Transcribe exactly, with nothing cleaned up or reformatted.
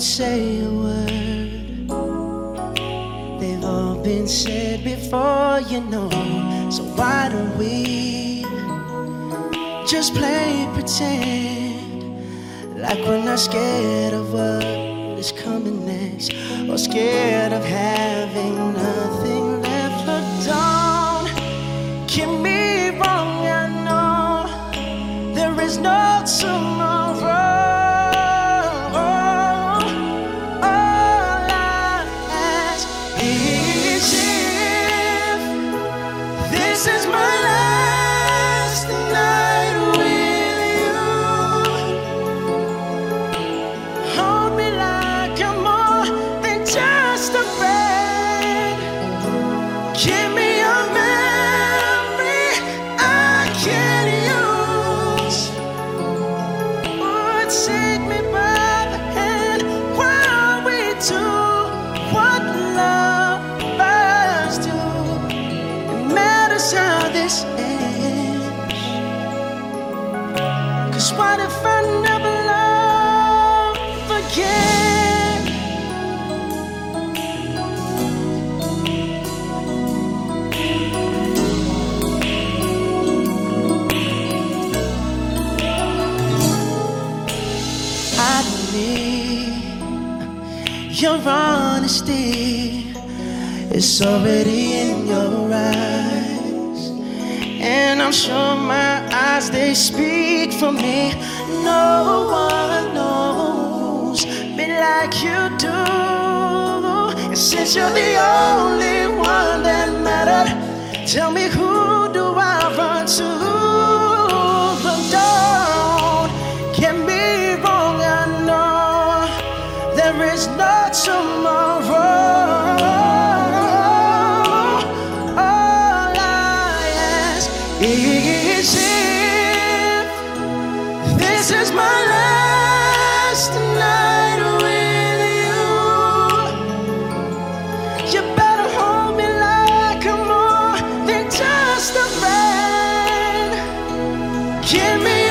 say a word. They've all been said before, you know. So why don't we just play pretend, like we're not scared of what is coming next, or scared of having nothing left. But don't get me wrong, I know there is no tomorrow. This is my last night with you. Hold me like I'm more than just a friend. Give me a memory I can use. Would take me by the hand while we do what lovers do. How this ends. 'Cause what if I never love again? I don't need your honesty. It's already in your eyes, and I'm sure my eyes, they speak for me. No one knows me like you do. And since you're the only one that mattered, tell me, who do I run to? But don't get me wrong, I know there is no tomorrow. Is if this is my last night with you, you better hold me like I'm more than just a friend. Give me